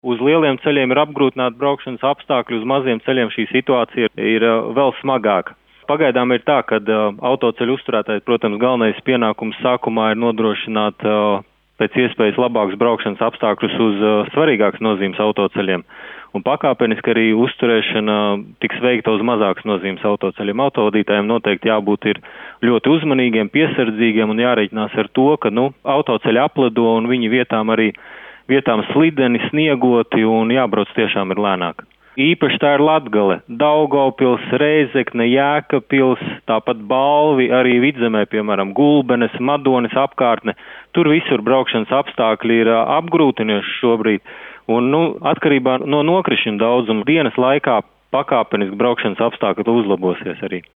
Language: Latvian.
Uz lieliem ceļiem ir apgrūtināti braukšanas apstākļi, uz maziem ceļiem šī situācija ir vēl smagāka. Pagaidām ir tā, ka autoceļu uzturētājs, protams, galvenais pienākums sākumā ir nodrošināt pēc iespējas labākus braukšanas apstākļus uz svarīgākas nozīmes autoceļiem. Un pakāpeniski arī uzturēšana tiks veikta uz mazākas nozīmes autoceļiem. Autovadītājiem noteikti jābūt ir ļoti uzmanīgiem, piesardzīgiem un jārēķinās ar to, ka autoceļi apledo un viņi vietām slideni, sniegoti un jābrauc tiešām ir lēnāk. Īpaši tā ir Latgale, Daugavpils, Rēzekne, Jēkabpils, tāpat Balvi, arī Vidzemē, piemēram, Gulbenes, Madonis apkārtne. Tur visur braukšanas apstākļi ir apgrūtinoši šobrīd. Un, atkarībā no nokrišņu daudzuma dienas laikā pakāpeniski braukšanas apstākļi uzlabosies arī.